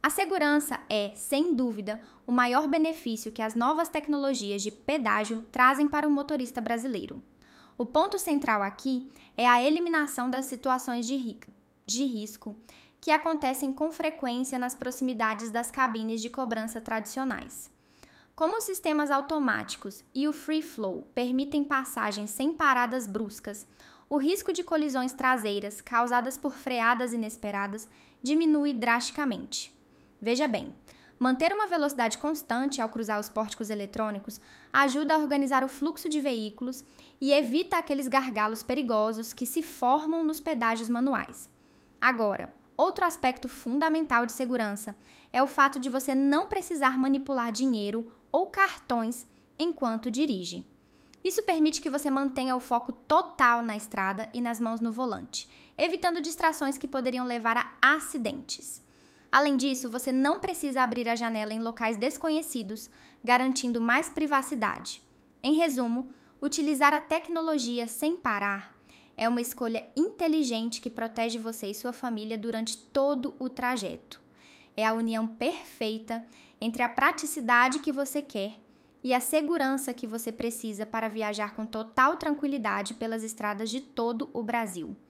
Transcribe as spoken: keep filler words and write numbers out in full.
A segurança é, sem dúvida, o maior benefício que as novas tecnologias de pedágio trazem para o motorista brasileiro. O ponto central aqui é a eliminação das situações de, ri- de risco que acontecem com frequência nas proximidades das cabines de cobrança tradicionais. Como os sistemas automáticos e o free flow permitem passagens sem paradas bruscas, o risco de colisões traseiras causadas por freadas inesperadas diminui drasticamente. Veja bem, manter uma velocidade constante ao cruzar os pórticos eletrônicos ajuda a organizar o fluxo de veículos e evita aqueles gargalos perigosos que se formam nos pedágios manuais. Agora, outro aspecto fundamental de segurança é o fato de você não precisar manipular dinheiro ou cartões enquanto dirige. Isso permite que você mantenha o foco total na estrada e nas mãos no volante, evitando distrações que poderiam levar a acidentes. Além disso, você não precisa abrir a janela em locais desconhecidos, garantindo mais privacidade. Em resumo, utilizar a tecnologia sem parar é uma escolha inteligente que protege você e sua família durante todo o trajeto. É a união perfeita entre a praticidade que você quer e a segurança que você precisa para viajar com total tranquilidade pelas estradas de todo o Brasil.